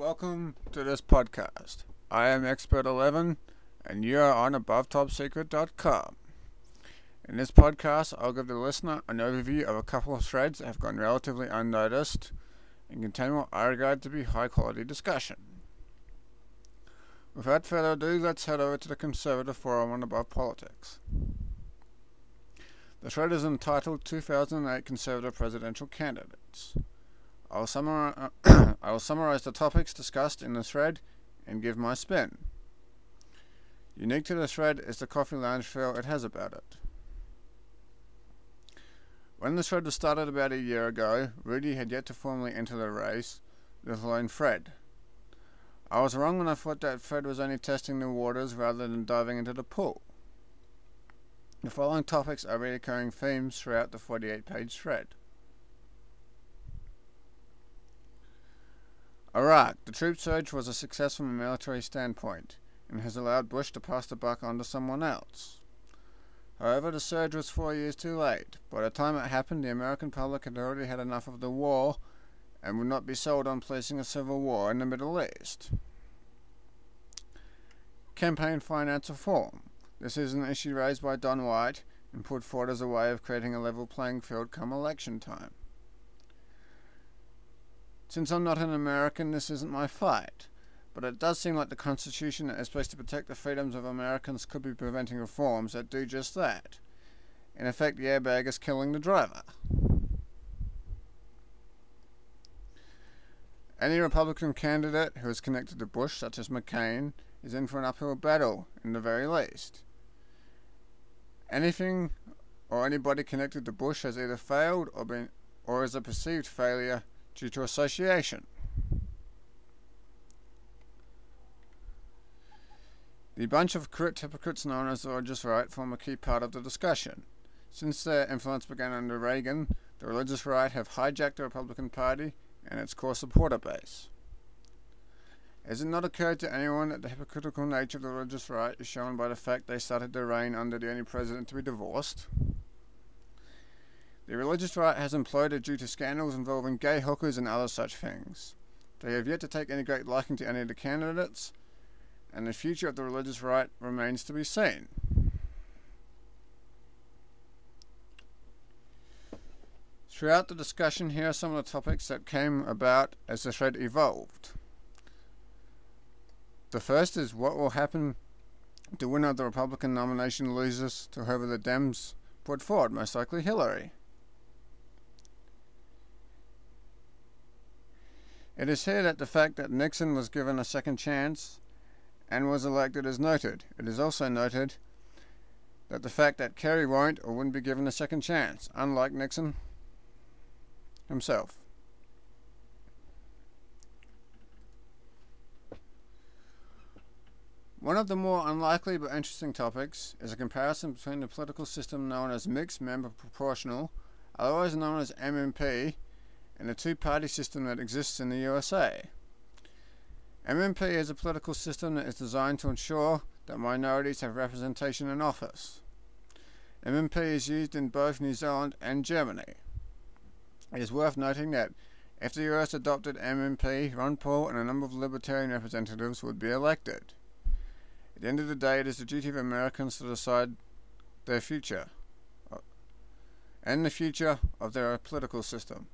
Welcome to this podcast. I am Expert11 and you are on AboveTopSecret.com. In this podcast, I'll give the listener an overview of a couple of threads that have gone relatively unnoticed and contain what I regard to be high quality discussion. Without further ado, let's head over to the Conservative Forum on Above Politics. The thread is entitled 2008 Conservative Presidential Candidates. I will summarize the topics discussed in the thread and give my spin. Unique to the thread is the coffee lounge feel it has about it. When the thread was started about a year ago, Rudy had yet to formally enter the race, let alone Fred. I was wrong when I thought that Fred was only testing the waters rather than diving into the pool. The following topics are recurring themes throughout the 48-page thread. Iraq. The troop surge was a success from a military standpoint, and has allowed Bush to pass the buck on to someone else. However, the surge was 4 years too late. By the time it happened, the American public had already had enough of the war, and would not be sold on placing a civil war in the Middle East. Campaign finance reform. This is an issue raised by Don White, and put forward as a way of creating a level playing field come election time. Since I'm not an American, this isn't my fight, but it does seem like the Constitution that is supposed to protect the freedoms of Americans could be preventing reforms that do just that. In effect, the airbag is killing the driver. Any Republican candidate who is connected to Bush, such as McCain, is in for an uphill battle, in the very least. Anything or anybody connected to Bush has either failed or is a perceived failure due to association. The bunch of corrupt hypocrites known as the religious right form a key part of the discussion. Since their influence began under Reagan, the religious right have hijacked the Republican Party and its core supporter base. Has it not occurred to anyone that the hypocritical nature of the religious right is shown by the fact they started their reign under the only president to be divorced? The religious right has imploded due to scandals involving gay hookers and other such things. They have yet to take any great liking to any of the candidates, and the future of the religious right remains to be seen. Throughout the discussion, here are some of the topics that came about as the thread evolved. The first is what will happen if the winner of the Republican nomination loses to whoever the Dems put forward, most likely Hillary. It is here that the fact that Nixon was given a second chance and was elected is noted. It is also noted that the fact that Kerry won't or wouldn't be given a second chance, unlike Nixon himself. One of the more unlikely but interesting topics is a comparison between the political system known as mixed member proportional, otherwise known as MMP, and the two-party system that exists in the USA. MMP is a political system that is designed to ensure that minorities have representation in office. MMP is used in both New Zealand and Germany. It is worth noting that if the US adopted MMP, Ron Paul and a number of libertarian representatives would be elected. At the end of the day, it is the duty of Americans to decide their future and the future of their political system.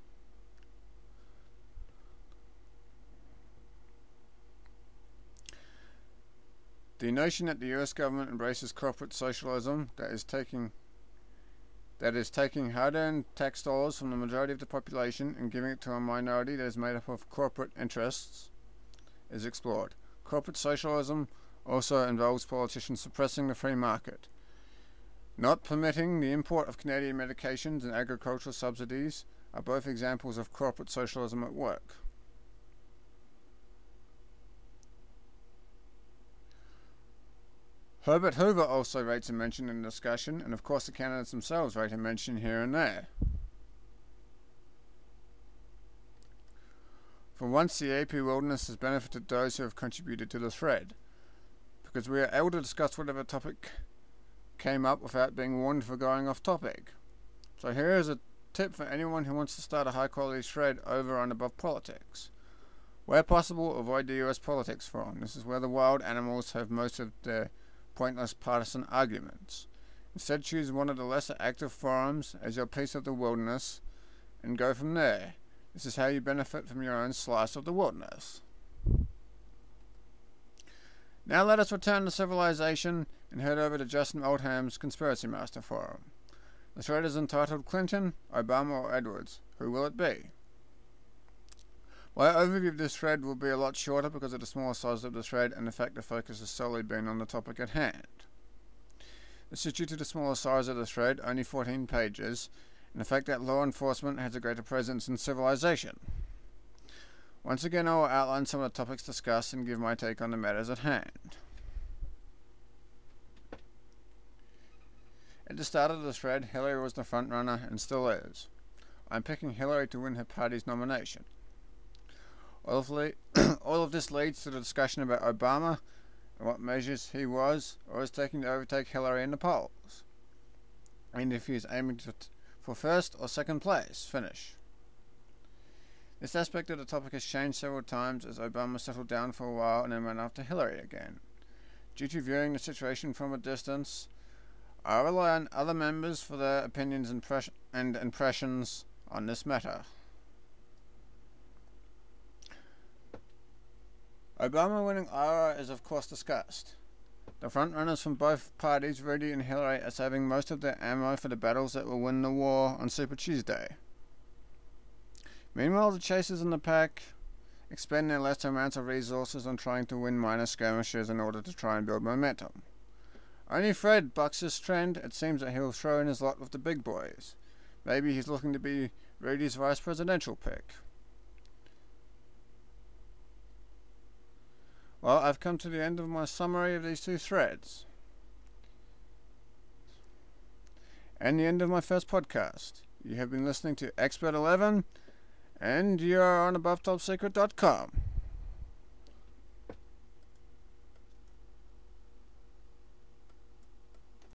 The notion that the US government embraces corporate socialism that is taking hard-earned tax dollars from the majority of the population and giving it to a minority that is made up of corporate interests is explored. Corporate socialism also involves politicians suppressing the free market, not permitting the import of Canadian medications and agricultural subsidies are both examples of corporate socialism at work. Herbert Hoover also rates a mention in the discussion, and of course the candidates themselves rate a mention here and there. For once, the AP Wilderness has benefited those who have contributed to the thread, because we are able to discuss whatever topic came up without being warned for going off topic. So here is a tip for anyone who wants to start a high quality thread over and above politics. Where possible, avoid the US Politics Forum. This is where the wild animals have most of their pointless partisan arguments. Instead, choose one of the lesser active forums as your piece of the wilderness and go from there. This is how you benefit from your own slice of the wilderness. Now let us return to civilization and head over to Justin Oldham's Conspiracy Master Forum. The thread is entitled Clinton, Obama or Edwards. Who will it be? My overview of this thread will be a lot shorter because of the smaller size of the thread and the fact the focus has solely been on the topic at hand. This is due to the smaller size of the thread, only 14 pages, and the fact that law enforcement has a greater presence in civilization. Once again, I will outline some of the topics discussed and give my take on the matters at hand. At the start of the thread, Hillary was the front runner and still is. I am picking Hillary to win her party's nomination. All of this leads to the discussion about Obama and what measures he was or is taking to overtake Hillary in the polls, and if he is aiming for first or second place finish. This aspect of the topic has changed several times as Obama settled down for a while and then went after Hillary again. Due to viewing the situation from a distance, I rely on other members for their opinions and impressions on this matter. Obama winning Iowa is of course discussed. The frontrunners from both parties, Rudy and Hillary, are saving most of their ammo for the battles that will win the war on Super Tuesday. Meanwhile, the chasers in the pack expend their lesser amounts of resources on trying to win minor skirmishes in order to try and build momentum. Only Fred bucks this trend. It seems that he'll throw in his lot with the big boys. Maybe he's looking to be Rudy's vice presidential pick. Well, I've come to the end of my summary of these two threads. And the end of my first podcast. You have been listening to Expert 11, and you are on AboveTopSecret.com.